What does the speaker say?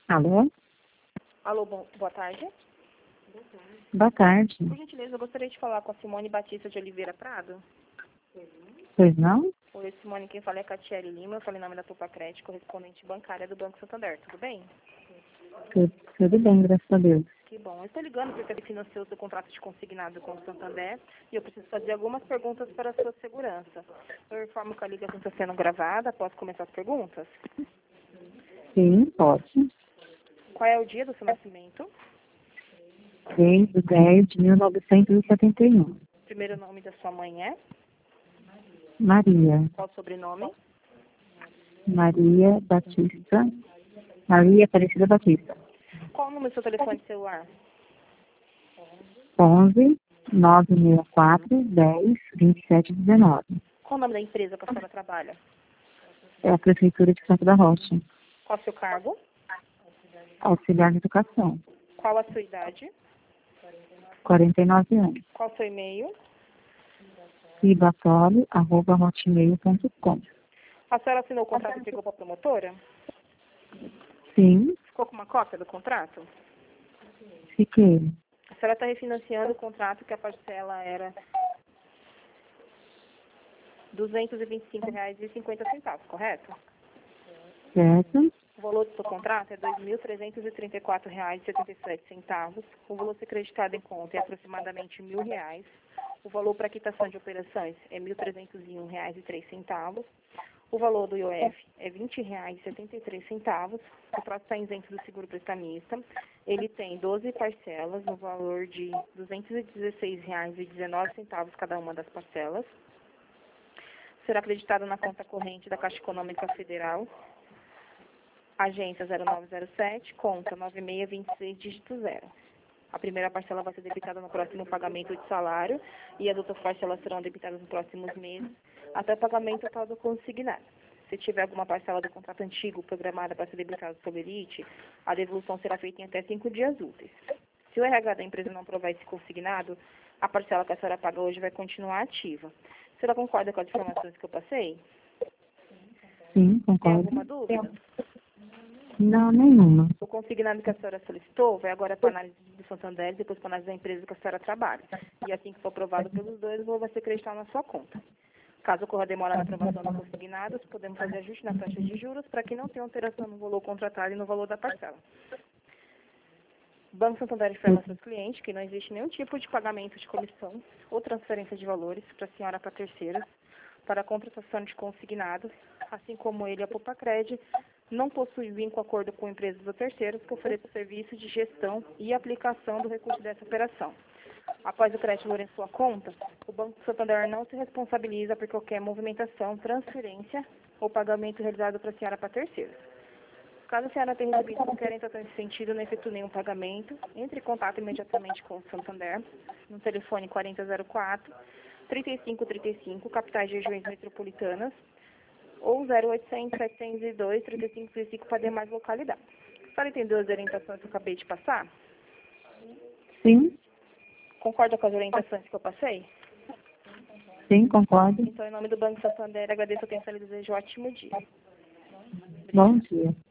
Alô? Alô, boa tarde. Boa tarde. Por gentileza, eu gostaria de falar com a Simone Batista de Oliveira Prado. Pois não? Oi, Simone, quem fala é a Catiele Lima, eu falei em nome da Popa Crédito, correspondente bancária do Banco Santander, tudo bem? Tudo bem, graças a Deus. Que bom. Eu estou ligando porque ele financiou seu contrato de consignado com o Santander e eu preciso fazer algumas perguntas para a sua segurança. Eu informo que a ligação está sendo gravada. Posso começar as perguntas? Sim, pode. Qual é o dia do seu nascimento? 6/10/1971. Primeiro nome da sua mãe é? Maria. Qual o sobrenome? Maria Batista. Maria Aparecida Batista. Qual o número do seu telefone celular? 11 964 10 27 19. Qual o nome da empresa que a senhora trabalha? É a Prefeitura de Santo da Rocha. Qual o seu cargo? Auxiliar de Educação. Qual a sua idade? 49 anos. Qual o seu e-mail? ribatoli@hotmail.com. A senhora assinou o contrato e pegou para a promotora? Sim, Ficou com uma cópia do contrato? fiquei. A senhora está refinanciando o contrato que a parcela era R$ 225,50, correto? Certo? O valor do seu contrato é R$ 2.334,77. O valor a ser creditado em conta é aproximadamente R$ 1.000. O valor para quitação de operações é R$ 1.301,03. O valor do IOF é R$ 20,73. O contrato está isento do seguro prestamista. Ele tem 12 parcelas no valor de R$ 216,19 cada uma das parcelas. Será acreditado na conta corrente da Caixa Econômica Federal, agência 0907, conta 9626, dígito 0. A primeira parcela vai ser debitada no próximo pagamento de salário e as outras parcelas serão debitadas nos próximos meses, até o pagamento total do consignado. Se tiver alguma parcela do contrato antigo programada para ser debitada sob elite, a devolução será feita em até 5 dias úteis. Se o RH da empresa não aprovar esse consignado, a parcela que a senhora paga hoje vai continuar ativa. A senhora concorda com as informações que eu passei? Sim, Tem concordo. alguma dúvida? Não, nenhuma. O consignado que a senhora solicitou vai agora para a análise do Santander e depois para a análise da empresa que a senhora trabalha. E assim que for aprovado pelos dois, o valor vai ser acreditado na sua conta. Caso ocorra demora na aprovação do consignado, podemos fazer ajuste na taxa de juros para que não tenha alteração no valor contratado e no valor da parcela. O Banco Santander informa aos seus clientes que não existe nenhum tipo de pagamento de comissão ou transferência de valores para a senhora para terceiros para a contratação de consignados, assim como ele, a Popacred, não possui vínculo acordo com empresas ou terceiros que ofereçam serviço de gestão e aplicação do recurso dessa operação. Após o crédito em sua conta, o Banco Santander não se responsabiliza por qualquer movimentação, transferência ou pagamento realizado para a senhora para terceiros. Caso a senhora tenha recebido qualquer orientação nesse sentido, não efetue nenhum pagamento, entre em contato imediatamente com o Santander, no telefone 4004-3535, capitais de regiões metropolitanas, ou 0800 702 3535 para demais localidades. A senhora entendeu as orientações que eu acabei de passar? Sim, Concorda com as orientações que eu passei? sim, concordo. Então, em nome do Banco Santander, agradeço a atenção e desejo um ótimo dia. Bom dia.